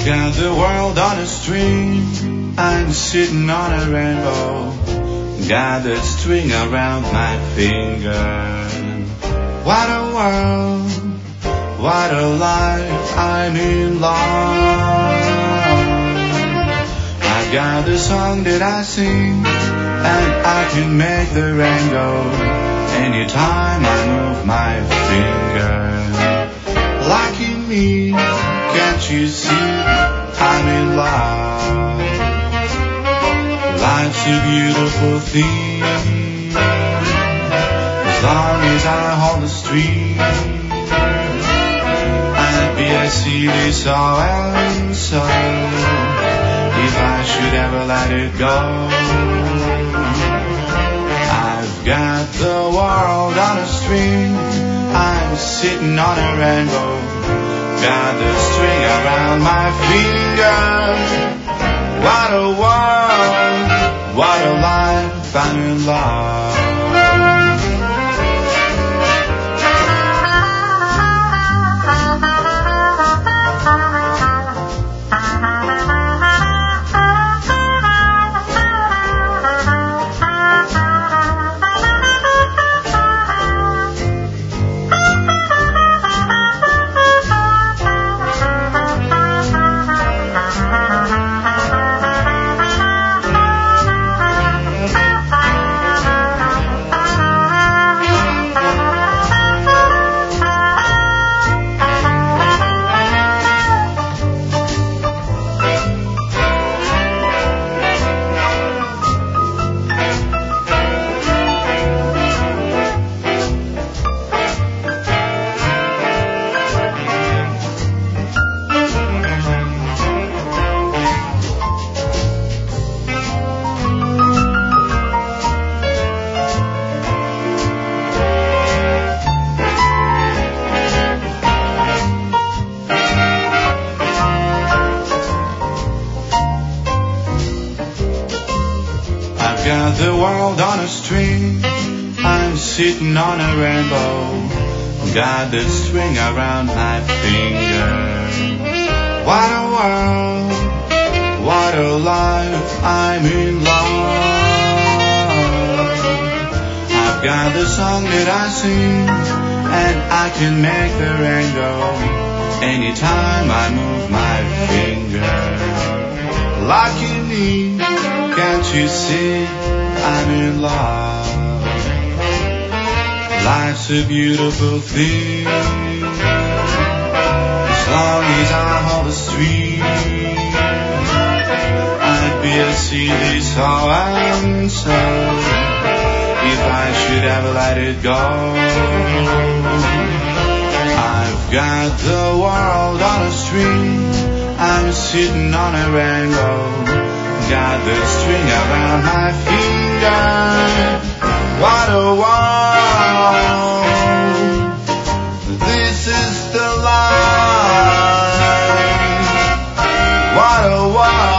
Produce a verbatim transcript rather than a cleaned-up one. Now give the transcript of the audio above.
Got the world on a string, I'm sitting on a rainbow. Got the string around my finger. What a world, what a life, I'm in love. I've got the song that I sing, and I can make the rain go anytime I move my finger. Lucky me, can't you see I'm in love? Life's a beautiful thing, as long as I hold the string. I'd be a silly so and so if I should ever let it go. I've got the world on a string, I'm sitting on a rainbow. Got the string around my finger. What a world, what a life, I'm in love. Got the world on a string, I'm sitting on a rainbow. Got the string around my finger. What a world, what a life, I'm in love. I've got the song that I sing, and I can make the rain go anytime I move my finger. Lucky me, can't you see I'm in love? Life's a beautiful thing, as long as I hold the string. I'd be a silly so and so if I should ever let it go. I've got the world on a string, I'm sitting on a rainbow. Got the string around my finger. What a world, this is the life. What a world.